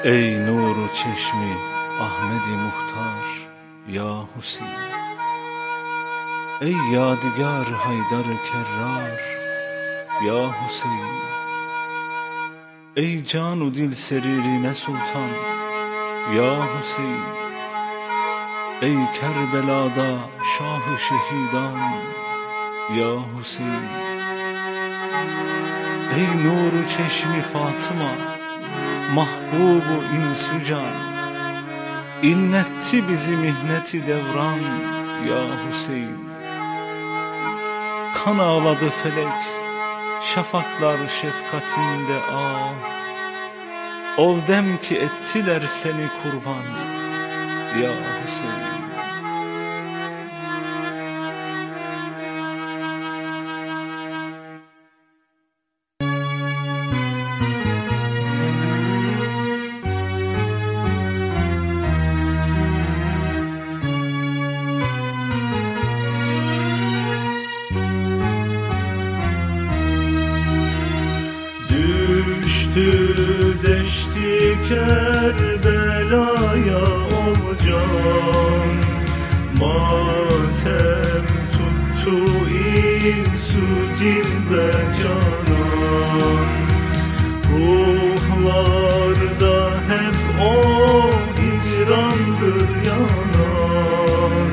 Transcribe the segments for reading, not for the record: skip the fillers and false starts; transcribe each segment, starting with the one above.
Ey nuru çeşmi Ahmedi Muhtar ya Hüseyin, ey yadigar Haydar-ı Kerrar ya Hüseyin, ey canu dil seririne sultan ya Hüseyin, ey Kerbela'da şah-ı şehidan ya Hüseyin, ey nuru çeşmi Fatıma mahbubu insucan, inletti bizi mihneti devran ya Hüseyin. Kan ağladı felek, şafaklar şefkatinde ah, ol dem ki ettiler seni kurban ya Hüseyin. Düştü deşti Kerbela'ya olcan, matem tuttu insu cin ve canan. Ruhlarda hep o hicrandır yanan,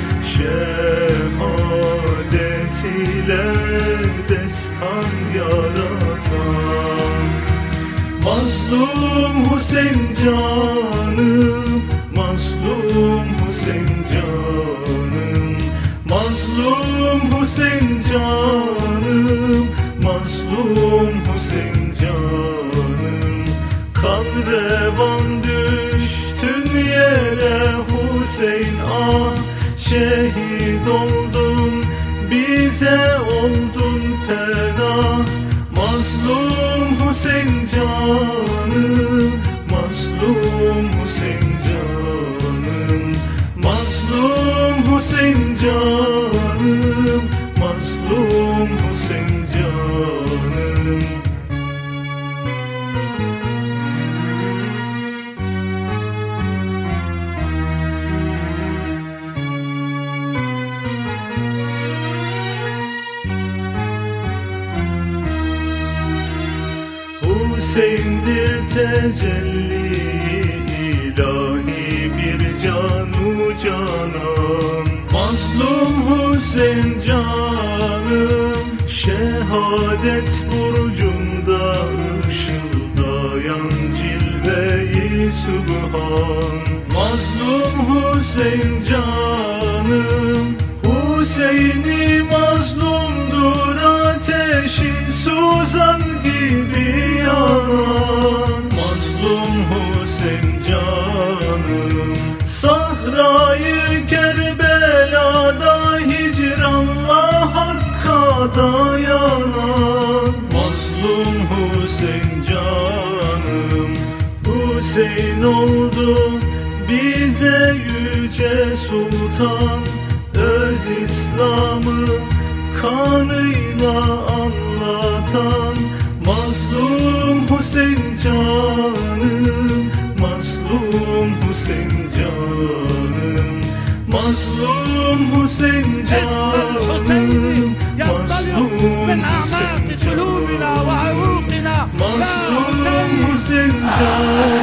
şehadet ile destan yaratan. Mazlum Hüseyin canım, mazlum Hüseyin canım, mazlum Hüseyin canım, mazlum Hüseyin canım. Kan revan düştün yere Hüseyin ah, şehit oldun bize oldun pena. Mazlum Hüseyin canım, mazlum Hüseyin canım, mazlum Hüseyin canım, mazlum Hüseyin canım. Hüseyin'dir tecelli ilahi bir canu canan. Mazlum Hüseyin canım, şehadet burcunda ışıldayan cilve-i Sübhan. Mazlum Hüseyin canım, Hüseyin'i mazlumdur ateşi suzan gibi yanan. Mazlum Hüseyin canım, sahrayı Kerbela'da hicranla Hakk'a dayanan. Mazlum Hüseyin canım, Hüseyin oldu bize yüce sultan. Öz İslam'ı kanıyla anlatan. Mazlum Hüseyin canım, mazlum Hüseyin canım, mazlum Hüseyin canım, mazlum Hüseyin canım, mazlum Hüseyin canım.